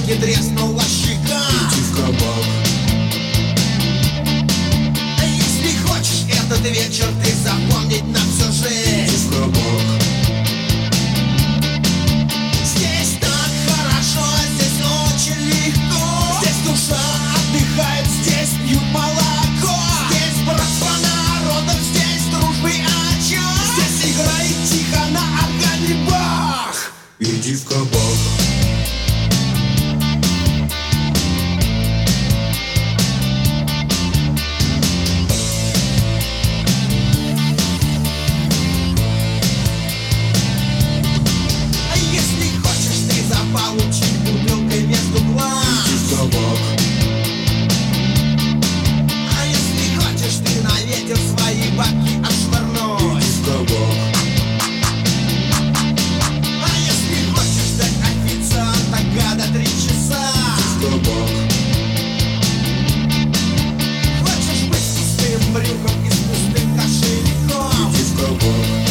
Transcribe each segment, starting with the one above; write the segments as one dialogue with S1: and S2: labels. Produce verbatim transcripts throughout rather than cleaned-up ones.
S1: не треснула щека.
S2: Иди в кабак.
S1: Если хочешь этот вечер ты запомнить на всю жизнь,
S2: Иди в кабак.
S1: здесь так хорошо, здесь очень легко. Здесь душа отдыхает, здесь пьют молоко. Здесь братство народов, здесь дружбы очаг. Здесь играет тихо на органе Бах.
S2: Иди в кабак.
S1: Получить бутылкой между глаз.
S2: Иди в кабак.
S1: А если хочешь ты на ветер свои бабки отшвырнуть.
S2: Иди в кабак.
S1: А если хочешь ждать официанта года три часа.
S2: Иди в кабак.
S1: Хочешь быть с пустым брюхом и с пустым кошельком.
S2: Иди в кабак.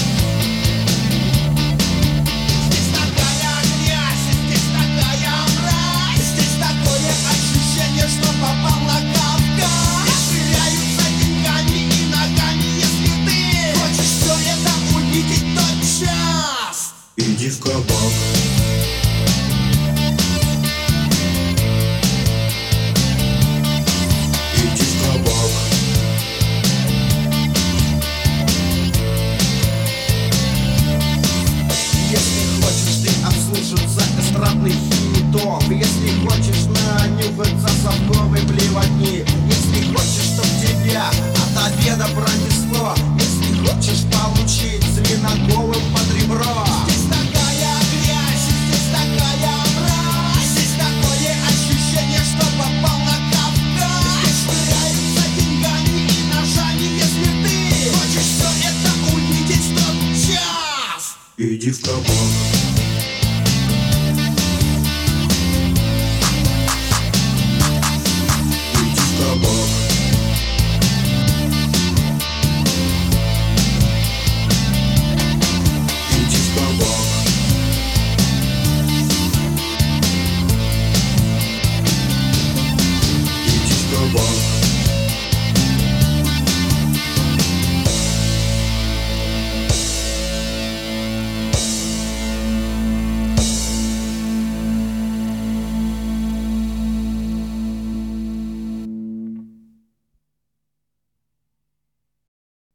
S1: Что попал на Кавказ. Швыряются деньгами и ногами. Если ты хочешь все это увидеть тотчас,
S2: Иди в кабак. Иди в кабак.
S1: если хочешь ты обслужиться эстрадный хит-топ, если хочешь нанюхаться совковой блевотни, если хочешь, чтоб тебя от обеда пронесло, если хочешь получить свиноголым под ребро. Здесь такая грязь, здесь такая мразь, здесь такое ощущение, что попал на Кавказ. Здесь швыряются деньгами и ножами, если ты хочешь все это увидеть в тот час.
S2: Иди в кабак.